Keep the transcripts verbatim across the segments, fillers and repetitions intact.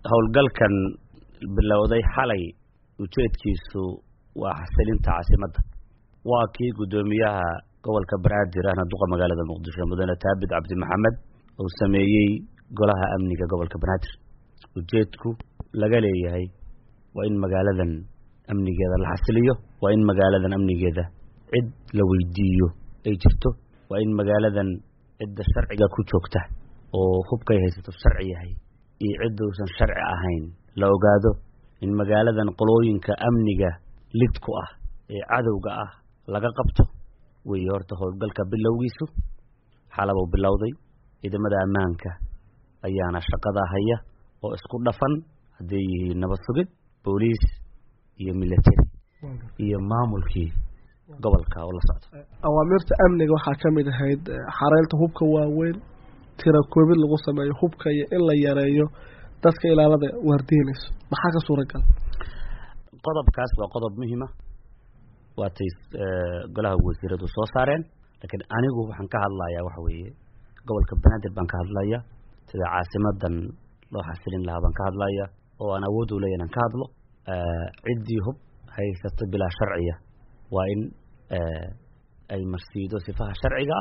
howlgalkan bilowday xalay ujeedkiisu waa xasilinta caasimadda waa kii gudoomiyaha gobolka Banaadir ahna duqa magaalada Muqdisho mudane Taabid Cabdi Maxamed oo sameeyay golaha amniga gobolka Banaadir ujeedku laga leeyahay waa in magaaladan amnigeeda la xasiliyo waa in magaaladan amnigeeda cid la weydiiyo ay jirto waa in magaaladan cidda sharciga ku joogta oo hubkay haysato sharci yahay iyo cid uusan sharci ahayn la ogaado in magaaladan qolooyinka amniga lid ku ah ee cadawga ah laga qabto way horta howlgalka bilowgiisu xalabo bilowday ciidamada ammaanka ayaana shaqada haya oo isku dhafan haday nabad sugid police iyo military iyo maamulkii gobolka oo la socdo awaamirta amniga waxa kamid ahayd xareelta hubka waaweyn tira koobid lagu sameeyo hubka iyo in la yareeyo dadka ilaalada waardiinayso maxaa ka suuragal qodobkaas waa qodob muhiim ah waa tay golaha wasiiradu soo saareen laakiin anigu waxaan ka hadlayaa waxa weeye gobolka Banaadir baan ka hadlayaa sida caasimadan loo xasilin lahaa baan ka hadlayaa oo aan awood u leeyahay ka hadlo cidii hub haysato bila sharciya waa in ay marsiido sifaha sharciga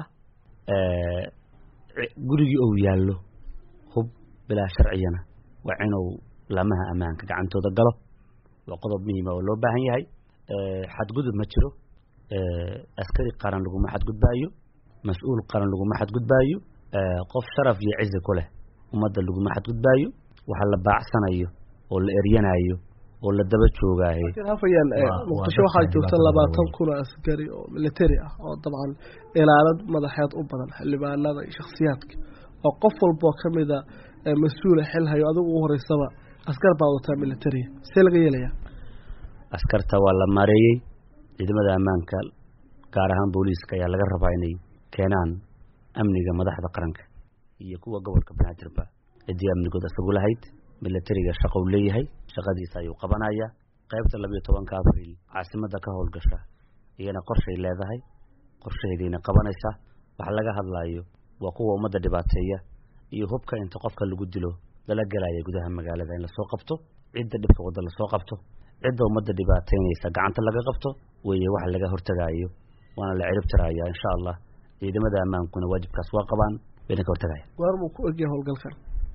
ah gurigi oo yaalo hub bila sharciyana waa inuu lamaha amaanka gacantooda galo waa qodob muhiim ah oo loo baahan yahay xadgudub ma jiro askari qaran lagu ma xadgudbaayo mas'uul qaran lagu ma xadgudbaayo qof sharaf iyo ciise ku leh umada lagu ma xadgudbaayo waxa la baacsanayo oo la eryanayo oo la daba joogaayo hafayaan muqdisho waxa joogta labaatan kun oo askari oo military ah oo dabcan ilaalad madaxeed u badan xildhibaanada iyo shakhsiyaadka oo qof walba kamida mas'uul xil hayo adigu ugu horeysaba askar baa wata military see laga yeelaya askarta waa la mareeyay ciidamada ammaanka gaar ahaan booliiska ayaa laga rabaa inay keenaan amniga madaxda qaranka iyo kuwa gobolka Banaadir ba cidii amnigooda isagu lahayd militariga shaqo u leeyahay shaqadiisa ayuu qabanaya qaybta laba iyo tobanka Abriil caasimada ka howlgasha iyana qorshe leedahay qorsheedina qabanaysa waxa laga hadlayo waa kuwa umada dhibaateeya iyo hubka inta qofka lagu dilo dala galaya gudaha magaalada in la soo qabto cidda dhibka wada la soo qabto cidda umada dhibaateynaysa gacanta laga qabto way waxa laga hortagayo waana la cirib tiraaya insha Allah ciidamada amaankuna waajibkaas waa qabaan inay ka hortagayaan warmu ku ogyahay howlgalkan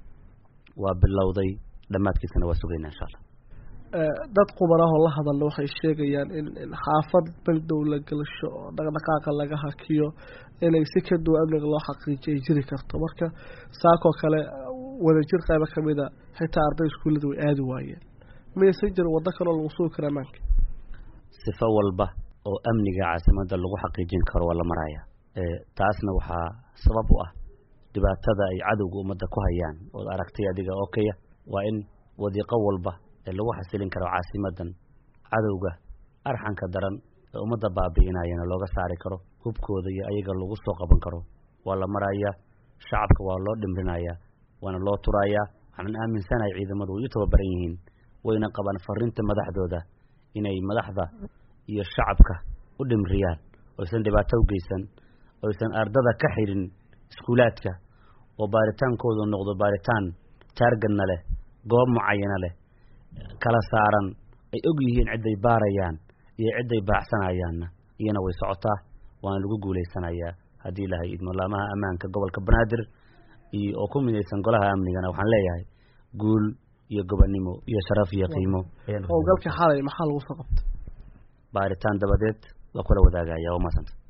waa bilowday dhamaadkiisana waa sugeynaa insha Allah dad qubaraha la hadalna waxay sheegayaan in xaafad baldow la galasho dhaqdhaqaaqa laga hakiyo inay si ka duwan amniga loo xaqiijiyo jiri karto marka saako kale wada jir qayb kamida xitaa arday iskuulada way aadi waayeen messenger wada kale lagu soo kara maanka sifa walba oo amniga caasimada lagu xaqiijin karo wala maraya ee taasna waxa sabab u ah dhibaatada ay cadawga umada ku hayaan oo aragtay adiga okay waa in wadiiqo walba ee lagu xasilin karo caasimadan cadawga arxanka daran ee umada baabiinayana looga saari karo hubkooda iyo ayaga lagu soo qaban karo waa la maraya shacabka waa loo dhimrinaya waana loo turaya waxaan aaminsanahay ciidamadu ay tababaran yihiin wayna qaban fariinta madaxdooda inay madaxda iyo shacabka u dhimriyaan oo san dhibaato u geysan oo san ardada ka xirin iskuulaadka oo baaritaankoodu noqdo baaritaan taargan leh goob mucaayana leh kala saaran ay og yihiin cid ay baarayaan iyo cid ay baacsanayaan iyana way socotaa waan lagu guuleysanayaa hadii ilaahay idmo laamaha ammaanka gobolka Banaadir iyo oo ku midaysan golaha amnigana waxaan leeyahay guul iyo gobonimo iyo sharaf iyo qiimo oo galka xalay maxaa lagu soo qabtay baaritaan dabadeed waa kula wadaagaya oo maasanta